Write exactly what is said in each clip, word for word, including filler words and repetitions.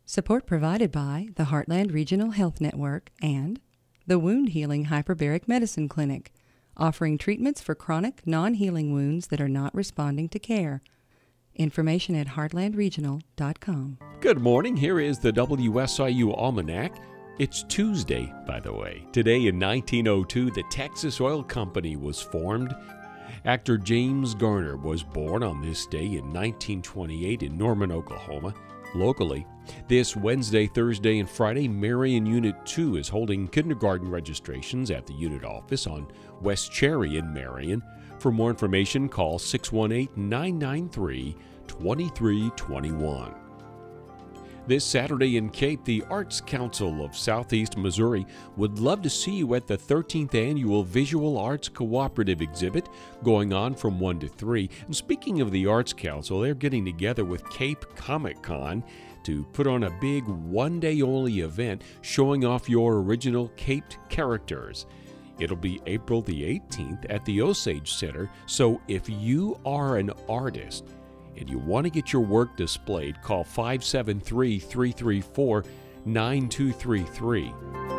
Support provided by the Heartland Regional Health Network and the Wound Healing Hyperbaric Medicine Clinic, offering treatments for chronic, non-healing wounds that are not responding to care. Information at heartland regional dot com. Good morning. Here is the W S I U Almanac. It's Tuesday, by the way. Today in nineteen oh two, the Texas Oil Company was formed. Actor James Garner was born on this day in nineteen twenty-eight in Norman, Oklahoma. Locally, this Wednesday, Thursday, and Friday, Marion Unit two is holding kindergarten registrations at the unit office on West Cherry in Marion. For more information, call six one eight, nine nine three, two three two one. This Saturday in Cape, the Arts Council of Southeast Missouri would love to see you at the thirteenth Annual Visual Arts Cooperative Exhibit going on from one to three. And speaking of the Arts Council, they're getting together with Cape Comic Con to put on a big one-day-only event showing off your original Caped characters. It'll be April the eighteenth at the Osage Center, so if you are an artist and you want to get your work displayed, call five seven three, three three four, nine two three three.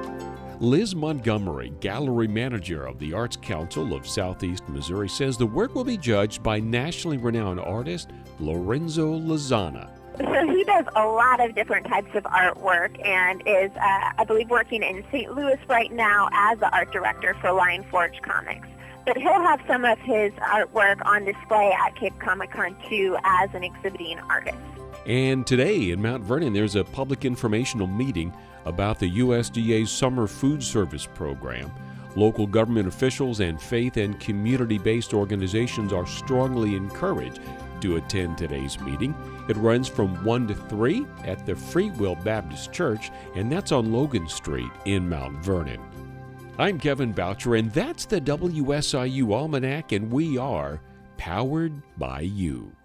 Liz Montgomery, gallery manager of the Arts Council of Southeast Missouri, says the work will be judged by nationally renowned artist Lorenzo Lozana. So he does a lot of different types of artwork and is, uh, I believe, working in Saint Louis right now as the art director for Lion Forge Comics. But he'll have some of his artwork on display at Cape Comic Con too as an exhibiting artist. And today in Mount Vernon, there's a public informational meeting about the U S D A's Summer Food Service Program. Local government officials and faith and community-based organizations are strongly encouraged to attend today's meeting. It runs from one to three at the Free Will Baptist Church, and that's on Logan Street in Mount Vernon. I'm Kevin Boucher, and that's the W S I U Almanac, and we are powered by you.